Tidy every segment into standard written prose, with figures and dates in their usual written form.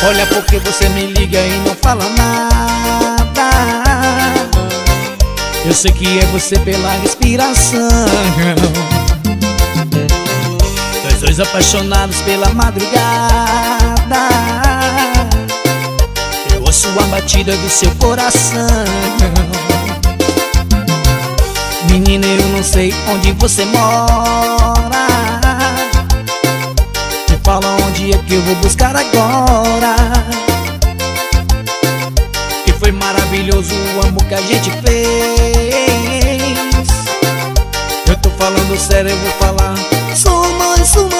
Olha porque você me liga e não fala nada. Eu sei que é você pela respiração. Nós dois apaixonados pela madrugada. Eu ouço a batida do seu coração. Menina, eu não sei onde você mora. Me fala onde é que eu vou buscar agora. Que foi maravilhoso o amor que a gente fez. Eu tô falando sério, eu vou falar só mais uma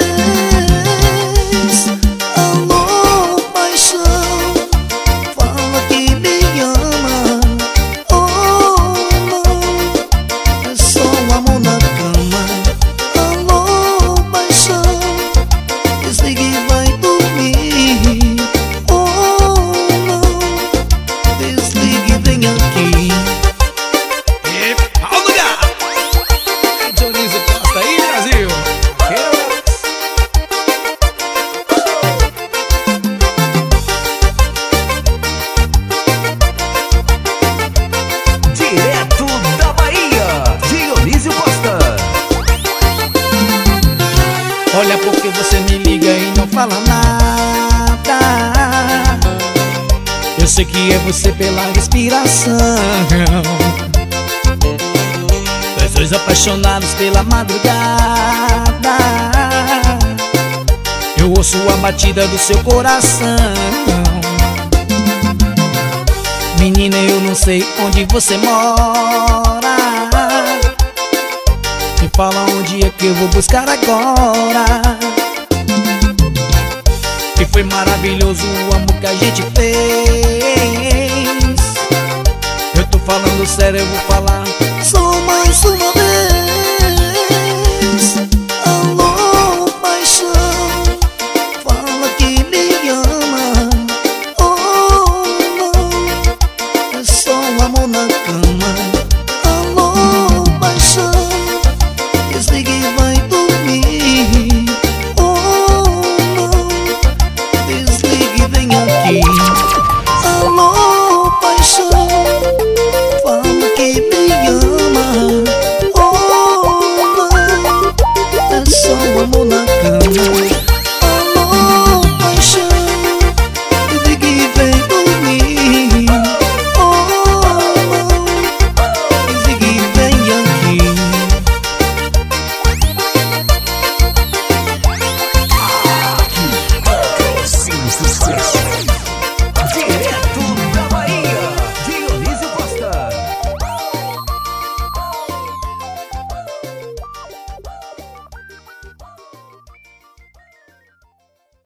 vez. Alô, paixão, fala que me ama. Oh, não, é só amor na cama. Alô, paixão, desligue e vai dormir. Oh, não, desligue e vem aqui. E Paulo Gato, Dionísio Costa aí, Brasil. Direto da Bahia, Dionísio Costa. Olha porque você me liga e não fala nada. Eu sei que é você pela respiração. Nós dois apaixonados pela madrugada. Eu ouço a batida do seu coração. Menina, eu não sei onde você mora. Me fala onde é que eu vou buscar agora. Que foi maravilhoso o amor que a gente fez. Eu tô falando sério, eu vou falar só